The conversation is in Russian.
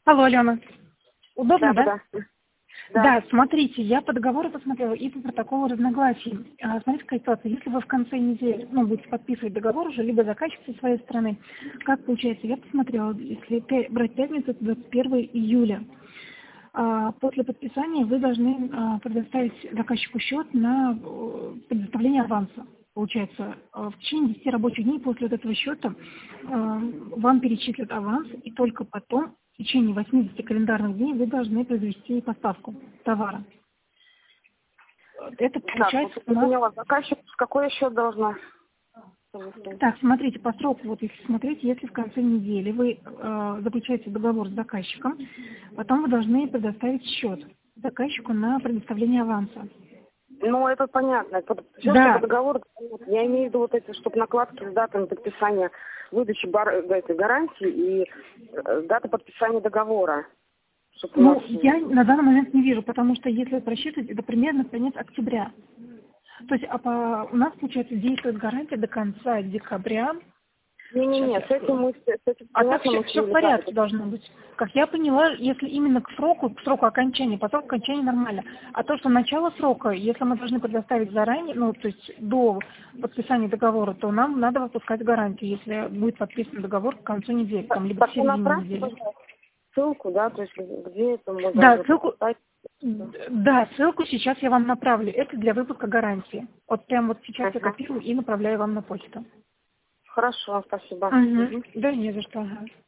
Алло, Алена. Удобно, да? Да. Да, смотрите, я по договору посмотрела и по протоколу разногласий. Смотрите, какая ситуация. Если вы в конце недели, будете подписывать договор уже, либо заказчик со своей стороны, как получается? Я посмотрела, если брать пятницу, это 21 июля. После подписания вы должны предоставить заказчику счет на предоставление аванса. Получается, в течение 10 рабочих дней после вот этого счета вам перечислят аванс, и только потом, в течение 80 календарных дней, вы должны произвести поставку товара. Это получается у нас... Заказчик с какой счет должна? Так, смотрите, по сроку, вот если смотреть, если в конце недели вы заключаете договор с заказчиком, потом вы должны предоставить счет заказчику на предоставление аванса. Ну, это понятно. Все, Да. что по договору, я имею в виду вот эти, чтобы накладки с датами подписания выдачи гарантии и дата подписания договора. Я на данный момент не вижу, потому что если просчитывать, это примерно конец октября. То есть у нас, получается, действует гарантия до конца декабря. Не, с этим все в порядке должно быть. Как я поняла, если именно к сроку окончания, по сроку окончания нормально. А то, что начало срока, если мы должны предоставить заранее, то есть до подписания договора, то нам надо выпускать гарантию, если будет подписан договор к концу недели, либо к середине недели. Ссылку, да, то есть где это можно... Да, ссылку сейчас я вам направлю. Это для выпуска гарантии. Вот прямо вот сейчас я копирую и направляю вам на почту. Хорошо, спасибо. Да, не за что.